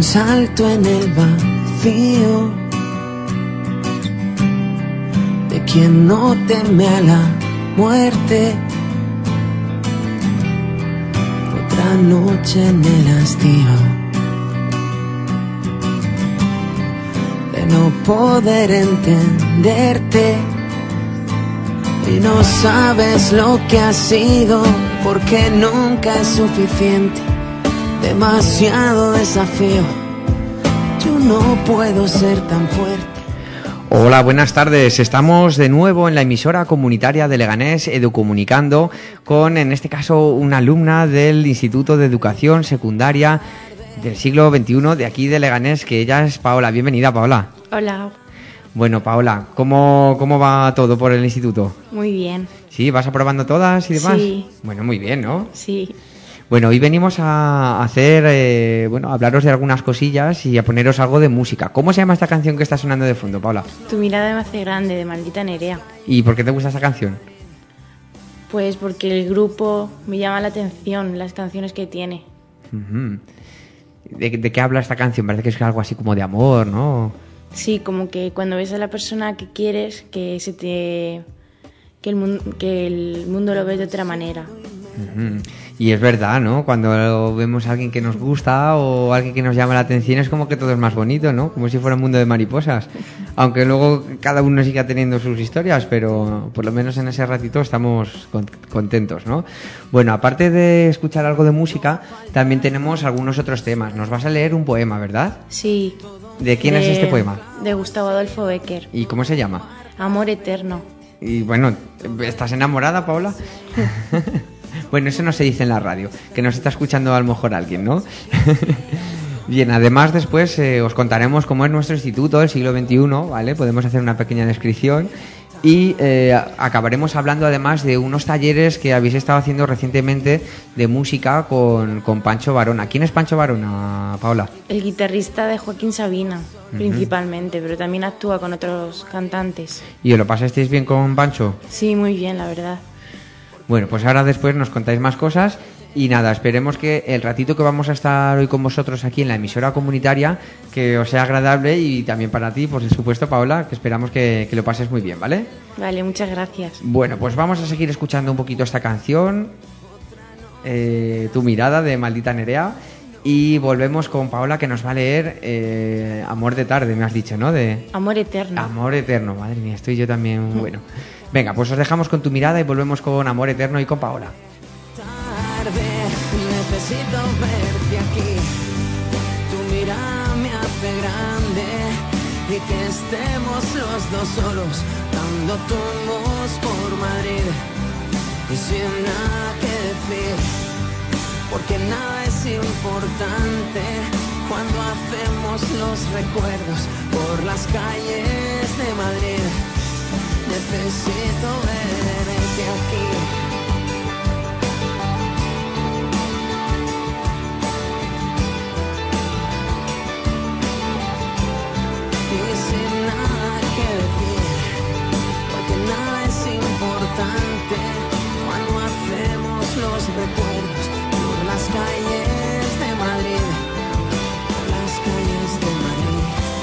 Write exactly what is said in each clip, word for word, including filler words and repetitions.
salto en el vacío de quien no teme a la muerte. Otra noche en el hastío de no poder entenderte, y no sabes lo que ha sido, porque nunca es suficiente. Demasiado desafío, yo no puedo ser tan fuerte. Hola, buenas tardes. Estamos de nuevo en la emisora comunitaria de Leganés, Educomunicando, con, en este caso, una alumna del Instituto de Educación Secundaria del siglo veintiuno de aquí de Leganés, que ella es Paola. Bienvenida, Paola. Hola. Bueno, Paola, ¿cómo, cómo va todo por el instituto? Muy bien. ¿Sí? ¿Vas aprobando todas y demás? Sí. Bueno, muy bien, ¿no? Sí. Bueno, hoy venimos a hacer, eh, bueno, a hablaros de algunas cosillas y a poneros algo de música. ¿Cómo se llama esta canción que está sonando de fondo, Paola? Tu mirada me hace grande, de Maldita Nerea. ¿Y por qué te gusta esta canción? Pues porque el grupo me llama la atención, las canciones que tiene. Uh-huh. ¿De, ¿De qué habla esta canción? Parece que es algo así como de amor, ¿no? Sí, como que cuando ves a la persona que quieres, que se te que el mundo, que el mundo lo ves de otra manera. Uh-huh. Y es verdad, ¿no? Cuando vemos a alguien que nos gusta o alguien que nos llama la atención, es como que todo es más bonito, ¿no? Como si fuera un mundo de mariposas. Aunque luego cada uno siga teniendo sus historias, pero por lo menos en ese ratito estamos contentos, ¿no? Bueno, aparte de escuchar algo de música, también tenemos algunos otros temas. Nos vas a leer un poema, ¿verdad? Sí. ¿De quién de, es este poema? De Gustavo Adolfo Bécquer. ¿Y cómo se llama? Amor eterno. Y bueno, ¿estás enamorada, Paola? Bueno, eso no se dice en la radio, que nos está escuchando a lo mejor alguien, ¿no? Bien, además después eh, os contaremos cómo es nuestro instituto del siglo veintiuno, ¿vale? Podemos hacer una pequeña descripción y eh, acabaremos hablando además de unos talleres que habéis estado haciendo recientemente de música con, con Pancho Varona. ¿Quién es Pancho Varona, Paola? El guitarrista de Joaquín Sabina, uh-huh. principalmente, pero también actúa con otros cantantes. ¿Y os lo pasasteis bien con Pancho? Sí, muy bien, la verdad. Bueno, pues ahora después nos contáis más cosas y nada, esperemos que el ratito que vamos a estar hoy con vosotros aquí en la emisora comunitaria que os sea agradable y también para ti, por supuesto, Paola, que esperamos que, que lo pases muy bien, ¿vale? Vale, muchas gracias. Bueno, pues vamos a seguir escuchando un poquito esta canción, eh, Tu mirada, de Maldita Nerea, y volvemos con Paola, que nos va a leer eh, Amor de tarde, me has dicho, ¿no? De Amor eterno. Amor eterno, madre mía, estoy yo también, bueno. Venga, pues os dejamos con Tu mirada y volvemos con Amor eterno y con Paola. Tarde, necesito verte aquí. Tu mirada me hace grande y que estemos los dos solos dando tumbos por Madrid y sin nada que decir, porque nada es importante cuando hacemos los recuerdos por las calles de Madrid. Necesito verte aquí. Y sin nada que decir, porque nada es importante cuando hacemos los recuerdos por las calles de Madrid, por las calles de Madrid.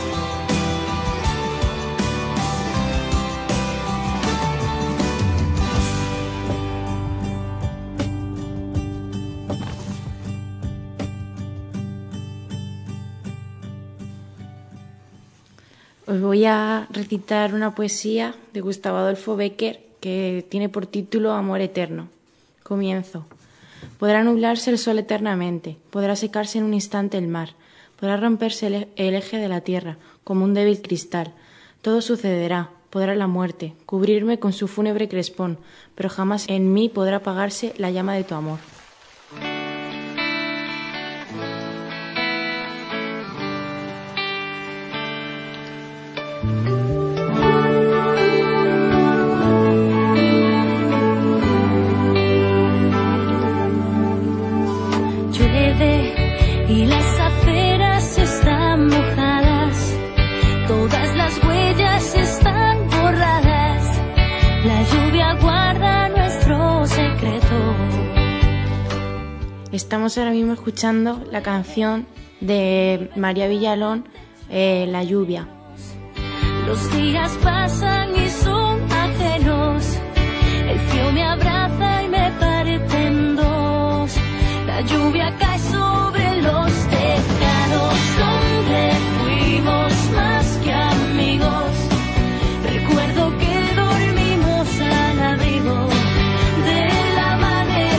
Os voy a recitar una poesía de Gustavo Adolfo Bécquer que tiene por título Amor eterno. Comienzo. Podrá nublarse el sol eternamente, podrá secarse en un instante el mar, podrá romperse el eje de la tierra como un débil cristal. Todo sucederá, podrá la muerte cubrirme con su fúnebre crespón, pero jamás en mí podrá apagarse la llama de tu amor. Y las aceras están mojadas, todas las huellas están borradas, la lluvia guarda nuestro secreto. Estamos ahora mismo escuchando la canción De María Villalón, eh, La lluvia. Los días pasan y son ajenos. El frío me abraza y me parte en dos. La lluvia cae sobre los tejados donde fuimos más que amigos. Recuerdo que dormimos al abrigo del amanecer.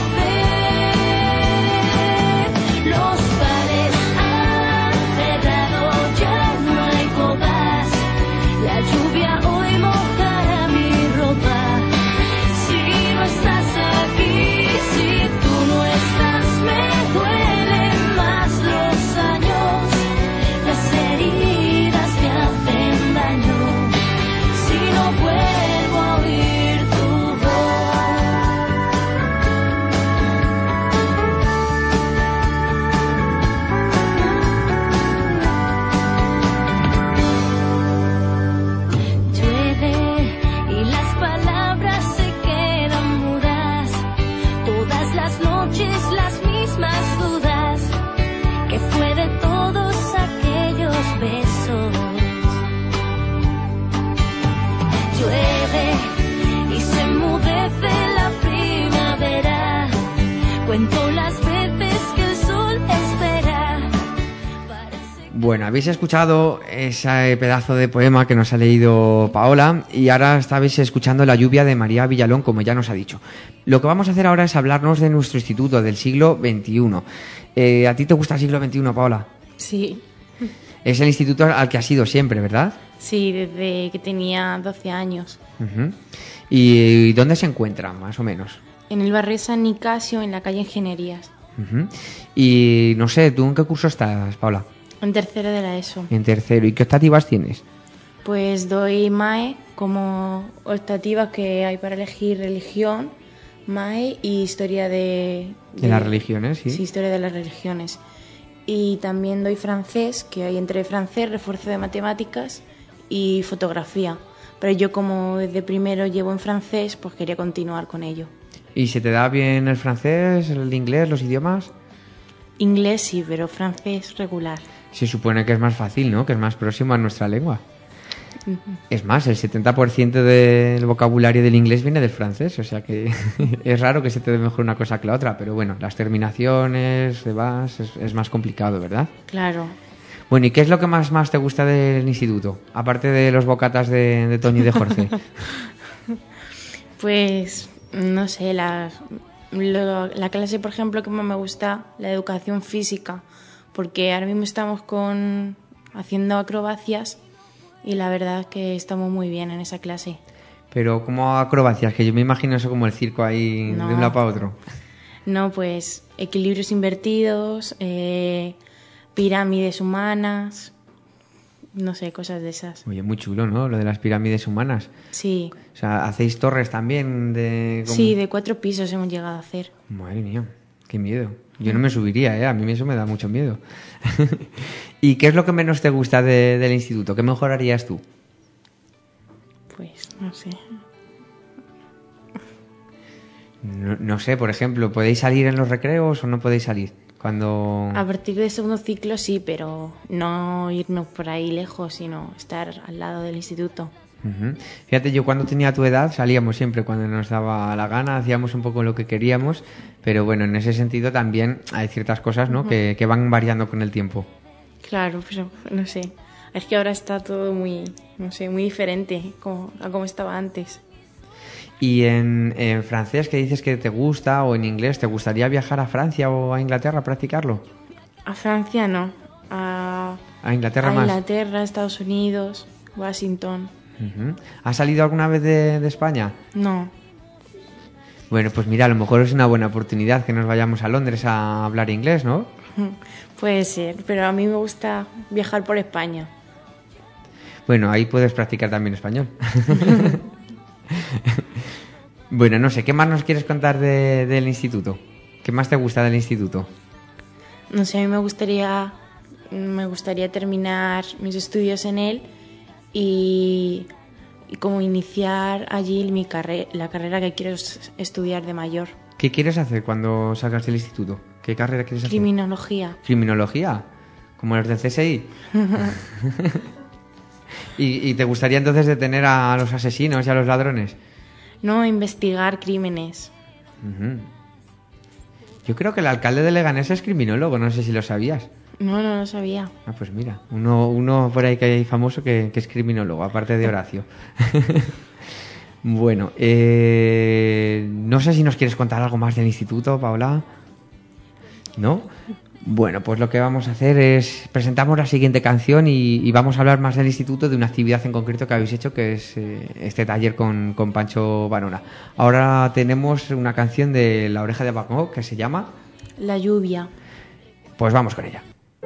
Los bares han cerrado, ya no hay bodas. La lluvia hoy mojará mi ropa. Si no estás aquí, si tú no estás, me duelen más los años. Las heridas me hacen daño. Si no vuelvo a oír tu voz. Llueve y las palabras se quedan mudas. Todas las noches las mismas dudas. ¿Qué fue de todos aquellos besos? Llueve y se enmudece la primavera. Cuento las veces que el sol espera. Parece Bueno, habéis escuchado ese pedazo de poema que nos ha leído Paola y ahora estabais escuchando La lluvia de María Villalón, como ya nos ha dicho. Lo que vamos a hacer ahora es hablarnos de nuestro instituto, del siglo veintiuno. Eh, ¿A ti te gusta el siglo veintiuno, Paola? Sí, Es el instituto al que has ido siempre, ¿verdad? sí, desde que tenía doce años. Ujú. ¿Y dónde se encuentra, más o menos? En el barrio San Nicasio, en la calle Ingenierías. Ujú. Y no sé, ¿tú en qué curso estás, Paola? En tercero de la ESO. En tercero. ¿Y qué optativas tienes? Pues doy M A E como optativas que hay para elegir religión, M A E y historia de... De las religiones, sí. Sí, historia de las religiones. Y también doy francés, que hay entre francés, refuerzo de matemáticas y fotografía. Pero yo como desde primero llevo en francés, pues quería continuar con ello. ¿Y se te da bien el francés, el inglés, los idiomas? Inglés sí, pero francés regular. Se supone que es más fácil, ¿no? Que es más próximo a nuestra lengua. Es más, el setenta por ciento del vocabulario del inglés viene del francés, o sea que es raro que se te dé mejor una cosa que la otra, pero bueno, las terminaciones, demás, es, es más complicado, ¿verdad? Claro. Bueno, ¿y qué es lo que más, más te gusta del instituto? Aparte de los bocatas de, de Toño y de Jorge. Pues, no sé, la, lo- la clase, por ejemplo, que más me gusta, la educación física, porque ahora mismo estamos con haciendo acrobacias y la verdad es que estamos muy bien en esa clase. Pero como acrobacias, que yo me imagino eso como el circo ahí No. de un lado para otro. No, pues equilibrios invertidos, eh, pirámides humanas, no sé, cosas de esas. Oye, muy chulo, ¿no? Lo de las pirámides humanas. Sí, O sea, ¿hacéis torres también de...? como- sí, de cuatro pisos hemos llegado a hacer. Madre mía, qué miedo. Yo no me subiría, ¿eh? A mí eso me da mucho miedo. ¿Y qué es lo que menos te gusta de- del instituto? ¿Qué mejorarías tú? Pues, no sé. No, no sé, por ejemplo, ¿podéis salir en los recreos o no podéis salir? Cuando... A partir del segundo ciclo sí, pero no irnos por ahí lejos, sino estar al lado del instituto. Ujú. Fíjate, yo cuando tenía tu edad salíamos siempre cuando nos daba la gana, hacíamos un poco lo que queríamos, pero bueno, en ese sentido también hay ciertas cosas, ¿no? que, que van variando con el tiempo. Claro, pero no sé. Es que ahora está todo muy, no sé, muy diferente como, a como estaba antes. Y en, en francés, que dices que te gusta, o en inglés, ¿te gustaría viajar a Francia o a Inglaterra a practicarlo? A Francia no, a, A Inglaterra a más. Inglaterra, Estados Unidos, Washington. Ujú. ¿Has salido alguna vez de, de España? No, Bueno, pues mira, a lo mejor es una buena oportunidad que nos vayamos a Londres a hablar inglés, ¿no? puede ser, pero a mí me gusta viajar por España. Bueno, ahí puedes practicar también español. Bueno, no sé, ¿qué más nos quieres contar de- del instituto? ¿Qué más te gusta del instituto? No sé, a mí me gustaría, me gustaría terminar mis estudios en él y, y como iniciar allí mi carre- la carrera que quiero es- estudiar de mayor. ¿Qué quieres hacer cuando salgas del instituto? ¿Qué carrera quieres hacer? Criminología. ¿Criminología? como los del C S I. ¿Y, ¿Y te gustaría entonces detener a los asesinos y a los ladrones? No, investigar crímenes. Uh-huh. Yo creo que el alcalde de Leganés es criminólogo, no sé si lo sabías. No, no lo sabía. Ah, pues mira, uno, uno por ahí que hay famoso que, que es criminólogo, aparte de Horacio. Bueno, eh, no sé si nos quieres contar algo más del instituto, Paula. ¿No? Bueno, pues lo que vamos a hacer es presentamos la siguiente canción y, y vamos a hablar más del instituto, de una actividad en concreto que habéis hecho, que es eh, este taller con, con Pancho Varona. Ahora tenemos una canción de La Oreja de Van Gogh que se llama La lluvia. Pues vamos con ella.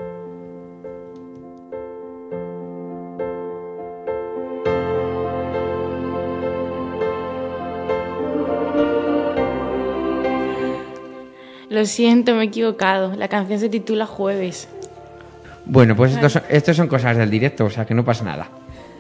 Lo siento, me he equivocado. La canción se titula Jueves. Bueno, pues estos son, estos son cosas del directo, o sea que no pasa nada.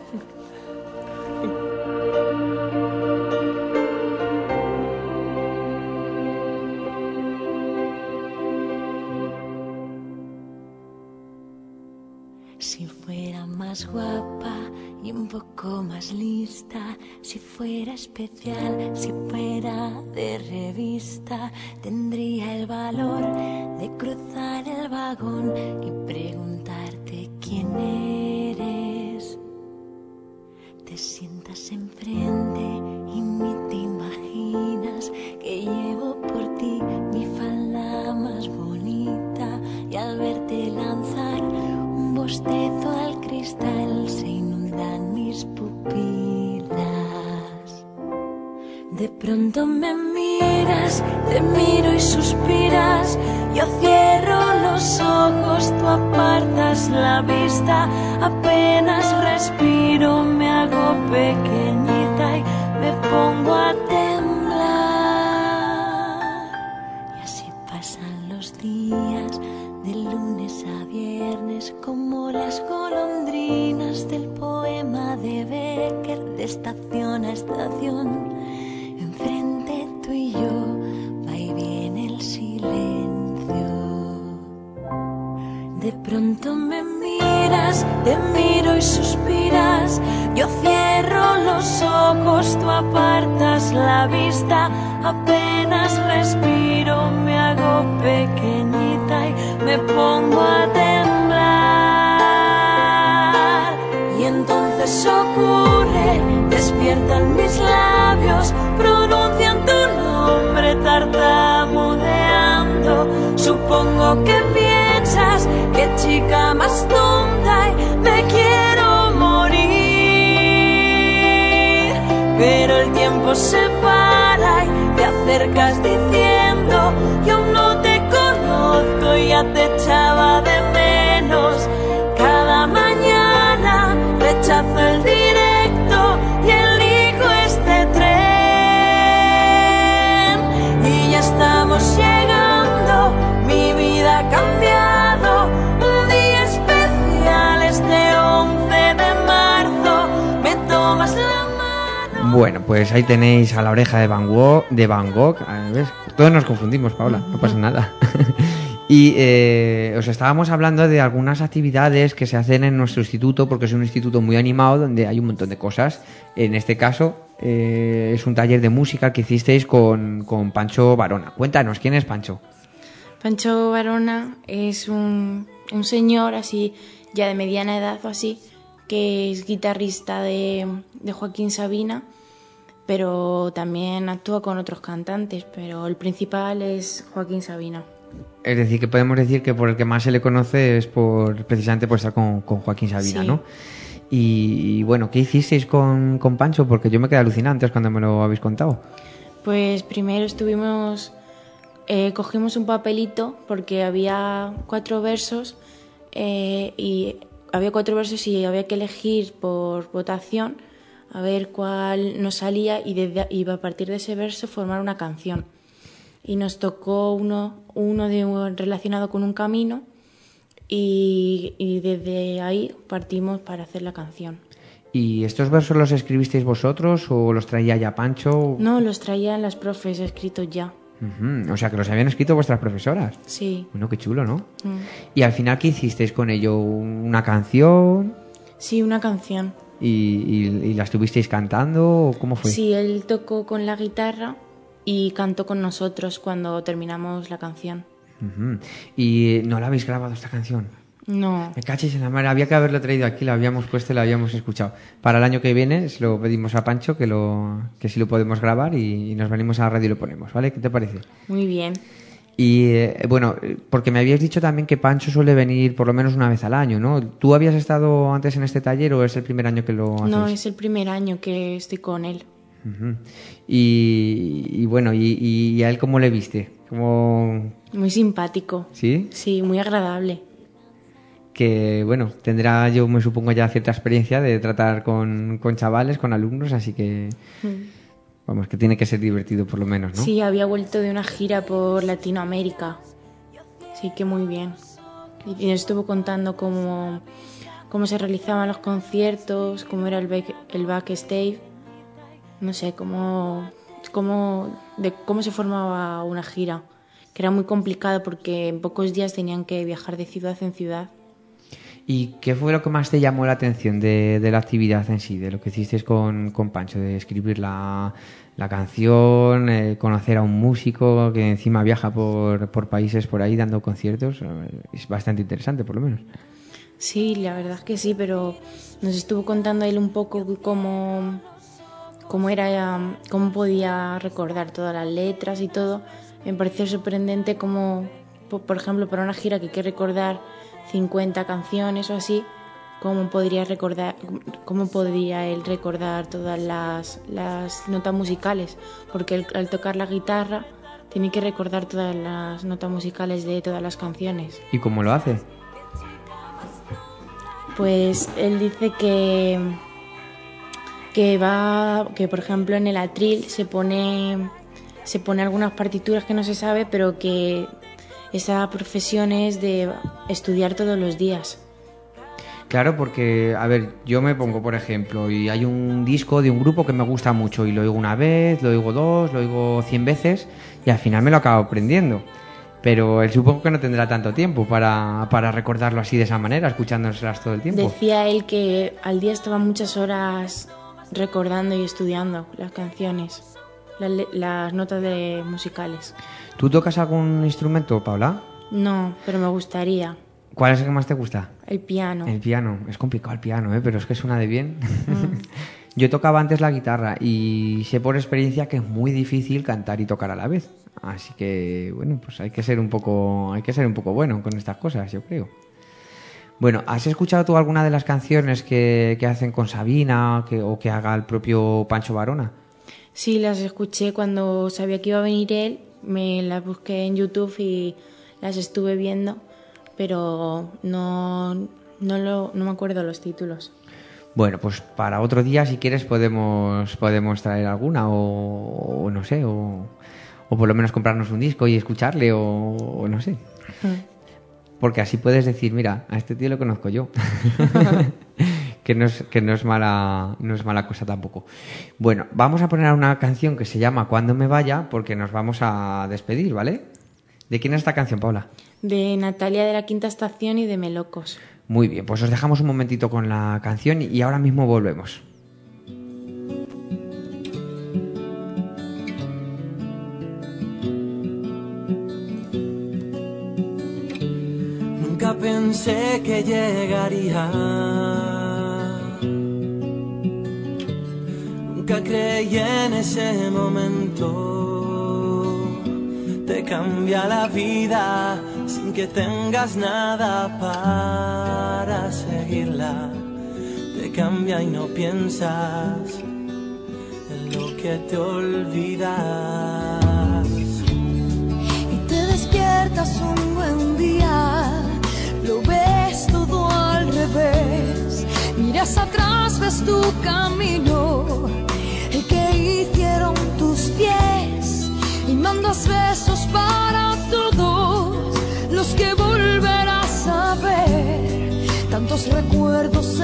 Si fuera más guapa y un poco más lista, si fuera especial, si fuera de revista, tendría el valor de cruzar el vagón y preguntarte quién eres. Te sientas enfrente y ni te imaginas que llevo por ti mi falda más bonita, y al verte lanzar un bostezo al cristal se inundan mis pupilas. De pronto me miras, te miro y suspiras, yo cierro los ojos, tú apartas la vista, apenas respiro, me hago pequeñita y me pongo a temblar. Y así pasan los días, de lunes a viernes, como las golondrinas del poema de Becker, de estación a estación. Enfrente tú y yo, va y viene el silencio. De pronto me miras, te miro y suspiras, yo cierro los ojos, tú apartas la vista, apenas respiro, me hago pequeñita y me pongo a temblar. Y entonces ocurre, despiertan mis labios, pronuncian tu nombre tartamudeando. Supongo que piensas, qué chica más tonta, y me quiero morir. Pero el tiempo se para y te acercas diciendo, yo no te conozco, ya te echaba de menos. Cada mañana rechazo el directo y elijo este tren. Y ya estamos llegando, mi vida ha cambiado. Un día especial, este once de marzo, me tomas la mano. Bueno, pues ahí tenéis a La Oreja de Van Gogh, de Van Gogh. A ver, todos nos confundimos, Paula, no pasa nada. Y eh, os estábamos hablando de algunas actividades que se hacen en nuestro instituto, porque es un instituto muy animado donde hay un montón de cosas. En este caso eh, es un taller de música que hicisteis con, con Pancho Varona. Cuéntanos, ¿quién es Pancho? Pancho Varona es un, un señor así, ya de mediana edad o así, que es guitarrista de, de Joaquín Sabina, pero también actúa con otros cantantes, pero el principal es Joaquín Sabina. Es decir, que podemos decir que por el que más se le conoce es por precisamente por estar con, con Joaquín Sabina, Sí. ¿no? Y, y bueno, ¿qué hicisteis con, con Pancho? Porque yo me quedé alucinado antes cuando me lo habéis contado. Pues primero estuvimos, eh, cogimos un papelito porque había cuatro versos eh, y había cuatro versos y había que elegir por votación a ver cuál nos salía y, desde, y a partir de ese verso formar una canción. Y nos tocó uno, uno de, relacionado con un camino y, y desde ahí partimos para hacer la canción. ¿Y estos versos los escribisteis vosotros o los traía ya Pancho? No, los traían las profes escritos ya. Uh-huh. O sea, que los habían escrito vuestras profesoras. Sí. Bueno, qué chulo, ¿no? Mm. Y al final, ¿qué hicisteis con ello? ¿Una canción? Sí, una canción. ¿Y, y, y la estuvisteis cantando? ¿O cómo fue? Sí, él tocó con la guitarra y cantó con nosotros cuando terminamos la canción. Uh-huh. ¿Y no la habéis grabado esta canción? No. Me cachis en la madre, había que haberlo traído aquí, lo habíamos puesto y lo habíamos escuchado. Para el año que viene se lo pedimos a Pancho que lo que si lo podemos grabar y, y nos venimos a la radio y lo ponemos, ¿vale? ¿Qué te parece? Muy bien. Y eh, bueno, porque me habías dicho también que Pancho suele venir por lo menos una vez al año, ¿no? ¿Tú habías estado antes en este taller o es el primer año que lo haces? No, es el primer año que estoy con él. Uh-huh. Y, y bueno, y, y a él cómo le viste? ¿Cómo... Muy simpático. ¿Sí? Sí, muy agradable. Que bueno, tendrá, yo me supongo, ya cierta experiencia de tratar con, con chavales, con alumnos, así que mm. vamos, que tiene que ser divertido por lo menos, ¿no? Sí, había vuelto de una gira por Latinoamérica, sí que muy bien. Y nos estuvo contando cómo, cómo se realizaban los conciertos, cómo era el, back, el backstage, no sé, cómo, cómo, de cómo se formaba una gira, que era muy complicado porque en pocos días tenían que viajar de ciudad en ciudad. ¿Y qué fue lo que más te llamó la atención de, de la actividad en sí, de lo que hicisteis con, con Pancho, de escribir la, la canción, eh, conocer a un músico que encima viaja por, por países por ahí dando conciertos? Es bastante interesante, por lo menos. Sí, la verdad es que sí, pero nos estuvo contando él un poco cómo, cómo era, cómo podía recordar todas las letras y todo. Me pareció sorprendente cómo, por ejemplo, para una gira que hay que recordar cincuenta canciones o así, cómo podría recordar, cómo podría él recordar todas las, las notas musicales, porque él, al tocar la guitarra tiene que recordar todas las notas musicales de todas las canciones. ¿Y cómo lo hace? Pues él dice que que va, que por ejemplo en el atril se pone se pone algunas partituras que no se sabe, pero que esa profesión es de estudiar todos los días. Claro, porque, a ver, yo me pongo, por ejemplo, y hay un disco de un grupo que me gusta mucho y lo oigo una vez, lo oigo dos, lo oigo cien veces y al final me lo acabo aprendiendo. Pero él supongo que no tendrá tanto tiempo para, para recordarlo así de esa manera, escuchándoselas todo el tiempo. Decía él que al día estaba muchas horas recordando y estudiando las canciones, las, las notas de musicales. ¿Tú tocas algún instrumento, Paula? No, pero me gustaría. ¿Cuál es el que más te gusta? El piano. El piano. Es complicado el piano, ¿eh? Pero es que suena de bien. Mm. Yo tocaba antes la guitarra y sé por experiencia que es muy difícil cantar y tocar a la vez. Así que, bueno, pues hay que ser un poco, hay que ser un poco bueno con estas cosas, yo creo. Bueno, ¿has escuchado tú alguna de las canciones que, que hacen con Sabina que, o que haga el propio Pancho Varona? Sí, las escuché cuando sabía que iba a venir él. Me las busqué en YouTube y las estuve viendo, pero no, no, lo, no me acuerdo los títulos. Bueno, pues para otro día, si quieres, podemos, podemos traer alguna o, o no sé, o, o por lo menos comprarnos un disco y escucharle o, o no sé. Porque así puedes decir, mira, a este tío lo conozco yo. que no es, que no es mala, no es mala cosa tampoco. Bueno, vamos a poner una canción que se llama Cuando me vaya, porque nos vamos a despedir, ¿vale? ¿De quién es esta canción, Paula? De Natalia de la Quinta Estación y de Melocos. Muy bien, pues os dejamos un momentito con la canción y ahora mismo volvemos. Nunca pensé que llegaría, nunca creí en ese momento. Te cambia la vida sin que tengas nada para seguirla. Te cambia y no piensas en lo que te olvidas. Y te despiertas un buen día, lo ves todo al revés. Miras atrás, ves tu camino, el que hicieron tus pies. Y mandas besos para todos los que volverás a ver. Tantos recuerdos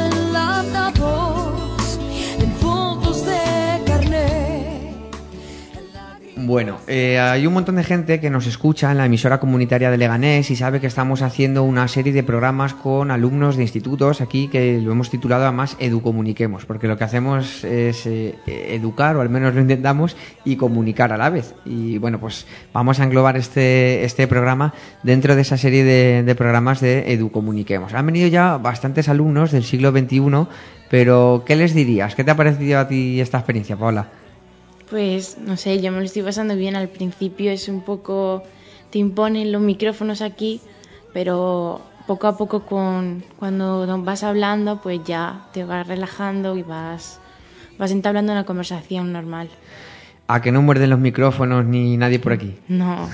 enlatados en fotos de carnet. Bueno, eh, hay un montón de gente que nos escucha en la emisora comunitaria de Leganés y sabe que estamos haciendo una serie de programas con alumnos de institutos aquí que lo hemos titulado además Educomuniquemos, porque lo que hacemos es eh, educar, o al menos lo intentamos, y comunicar a la vez. Y bueno, pues vamos a englobar este, este programa dentro de esa serie de, de programas de Educomuniquemos. Han venido ya bastantes alumnos del siglo veintiuno, pero ¿qué les dirías? ¿Qué te ha parecido a ti esta experiencia, Paola? Pues no sé, yo me lo estoy pasando bien. Al principio es un poco, te imponen los micrófonos aquí, pero poco a poco con, cuando vas hablando pues ya te vas relajando y vas, vas entablando una conversación normal. ¿A que no muerden los micrófonos ni nadie por aquí? No.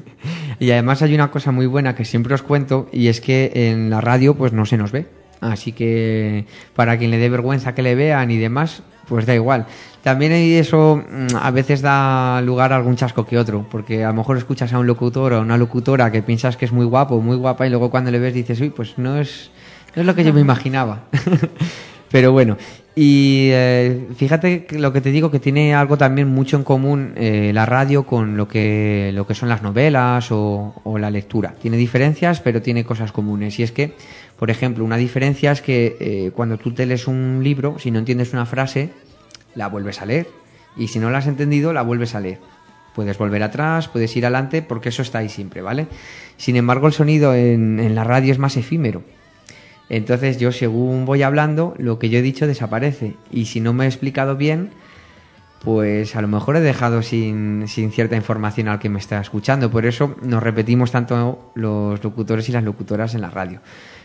Y además hay una cosa muy buena que siempre os cuento, y es que en la radio pues no se nos ve. Así que para quien le dé vergüenza que le vean y demás, pues da igual. También eso a veces da lugar a algún chasco que otro, porque a lo mejor escuchas a un locutor o a una locutora que piensas que es muy guapo, muy guapa, y luego cuando le ves dices, uy, pues no es, no es lo que yo me imaginaba. Pero bueno, y eh, fíjate que lo que te digo, que tiene algo también mucho en común eh, la radio con lo que, lo que son las novelas o, o la lectura. Tiene diferencias, pero tiene cosas comunes. Y es que, por ejemplo, una diferencia es que eh, cuando tú te lees un libro, si no entiendes una frase, la vuelves a leer. Y si no la has entendido, la vuelves a leer. Puedes volver atrás, puedes ir adelante, porque eso está ahí siempre, ¿vale? Sin embargo, el sonido en, en la radio es más efímero. Entonces yo, según voy hablando, lo que yo he dicho desaparece. Y si no me he explicado bien, pues a lo mejor he dejado sin, sin cierta información al que me está escuchando. Por eso nos repetimos tanto los locutores y las locutoras en la radio.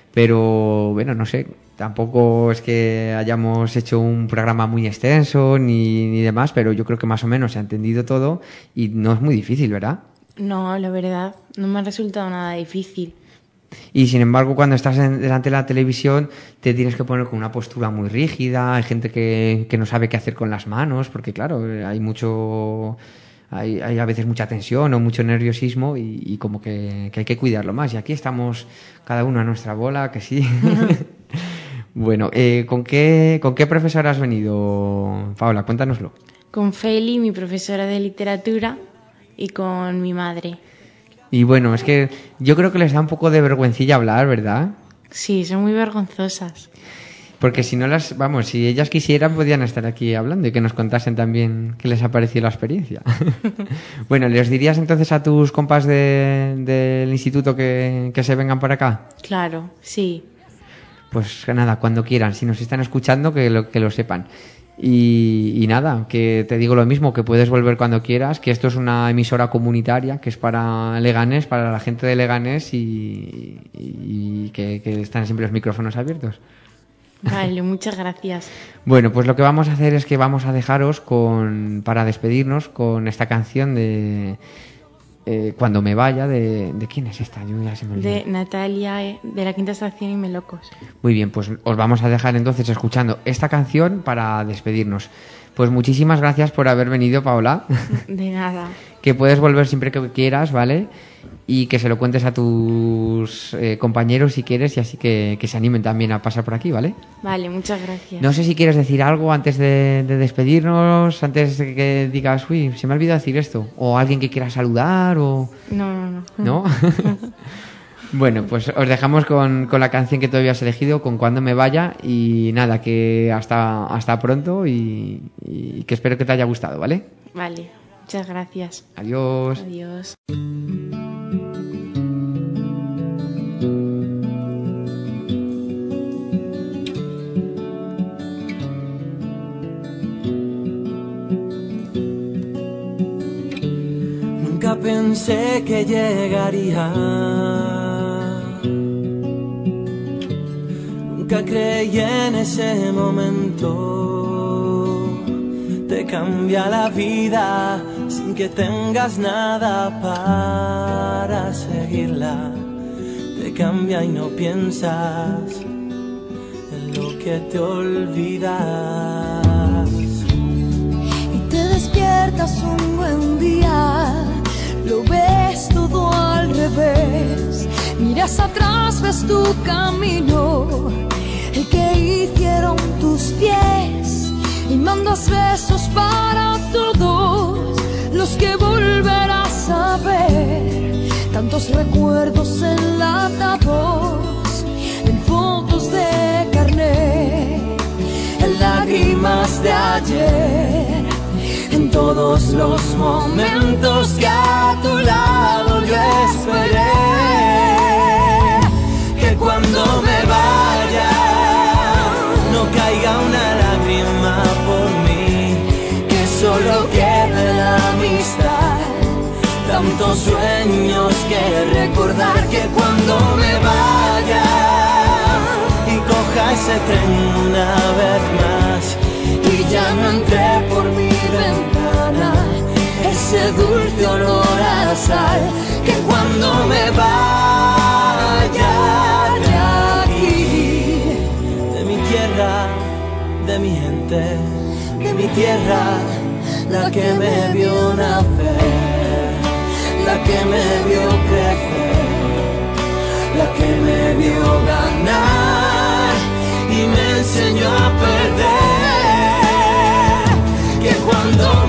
Pero bueno, no sé, tampoco es que hayamos hecho un programa muy extenso ni, ni demás, pero yo creo que más o menos se ha entendido todo y no es muy difícil, ¿verdad? No, la verdad, no me ha resultado nada difícil. Y sin embargo, cuando estás en, delante de la televisión, te tienes que poner con una postura muy rígida. Hay gente que, que no sabe qué hacer con las manos, porque claro, hay mucho, hay, hay a veces mucha tensión o mucho nerviosismo y, y como que, que hay que cuidarlo más. Y aquí estamos cada uno a nuestra bola, que sí. Bueno, eh, ¿con qué, con qué profesora has venido, Paola? Cuéntanoslo. Con Feli, mi profesora de literatura, y con mi madre. Y bueno, es que yo creo que les da un poco de vergüencilla hablar, ¿verdad? Sí, son muy vergonzosas. Porque si no las, vamos, si ellas quisieran podían estar aquí hablando y que nos contasen también qué les ha parecido la experiencia. Bueno, ¿les dirías entonces a tus compas de, del instituto que, que se vengan por acá? Claro, sí. Pues nada, cuando quieran, si nos están escuchando, que lo, que lo sepan. Y, y nada, que te digo lo mismo, que puedes volver cuando quieras, que esto es una emisora comunitaria, que es para Leganés, para la gente de Leganés y, y, y que, que están siempre los micrófonos abiertos. Vale, muchas gracias. Bueno, pues lo que vamos a hacer es que vamos a dejaros con, para despedirnos con esta canción de eh, Cuando me vaya, de, ¿de quién es esta? Yo ya se me olvidó. De Natalia, eh, de la Quinta Estación y Melocos. Muy bien, pues os vamos a dejar entonces escuchando esta canción para despedirnos. Pues muchísimas gracias por haber venido, Paola. De nada. Que puedes volver siempre que quieras, ¿vale? Y que se lo cuentes a tus eh, compañeros si quieres y así que, que se animen también a pasar por aquí, ¿vale? Vale, muchas gracias. No sé si quieres decir algo antes de, de despedirnos, antes de que digas, uy, se me ha olvidado decir esto. O alguien que quiera saludar o... No, no, no. ¿No? Bueno, pues os dejamos con, con la canción que tú habías elegido, con Cuando me vaya. Y nada, que hasta, hasta pronto y, y que espero que te haya gustado, ¿vale? Vale, muchas gracias. Adiós. Adiós. Nunca pensé que llegaría, nunca creí en ese momento. Te cambia la vida sin que tengas nada para seguirla. Te cambia y no piensas en lo que te olvidas. Y te despiertas un buen día, lo ves todo al revés. Miras atrás, ves tu camino, el que hicieron tus pies. Y mandas besos para todos, los que volverás a ver, tantos recuerdos enlatados en fotos de carnet, en lágrimas de ayer, en todos los momentos que a tu lado yo esperé, que cuando me vaya no caiga una lágrima por mí, que solo quede la amistad, tantos sueños que recordar, que cuando me vaya y coja ese tren una vez más y ya no entré por mi ventana ese dulce olor a sal, que cuando me vaya de aquí, de mi tierra, de mi gente, de mi tierra, la que me vio nacer, la que me vio crecer, la que me vio ganar y me enseñó a perder, que cuando